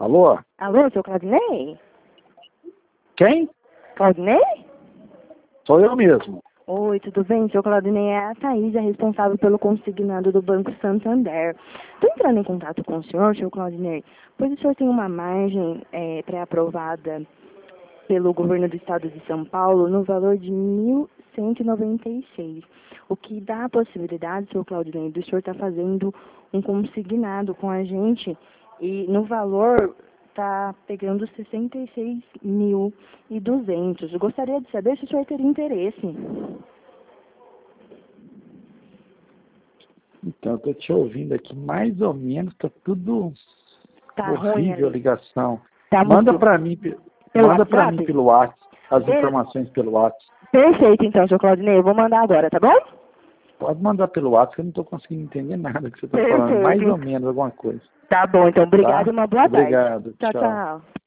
Alô? Alô, seu Claudinei? Quem? Claudinei? Sou eu mesmo. Oi, tudo bem? Seu Claudinei é a Thaís, responsável pelo consignado do Banco Santander. Estou entrando em contato com o senhor, seu Claudinei, pois o senhor tem uma margem pré-aprovada pelo governo do estado de São Paulo no valor de 1.196, o que dá a possibilidade, seu Claudinei, do senhor estar fazendo um consignado com a gente e no valor está pegando 66.200. Eu gostaria de saber se o senhor teria interesse. Então, eu tô te ouvindo aqui, mais ou menos, tá tudo Tá ruim horrível a ali. ligação. Tá Manda muito... para mim, Pelo manda para mim WhatsApp? pelo WhatsApp, as informações pelo WhatsApp. Perfeito, então, seu Claudinei. Eu vou mandar agora, tá bom? Pode mandar pelo WhatsApp, que eu não estou conseguindo entender nada que você está falando. Mais Perfeito. ou menos alguma coisa. Tá bom, então. Obrigado Tá? e uma boa tarde. Obrigado. Tchau, Tchau. tchau.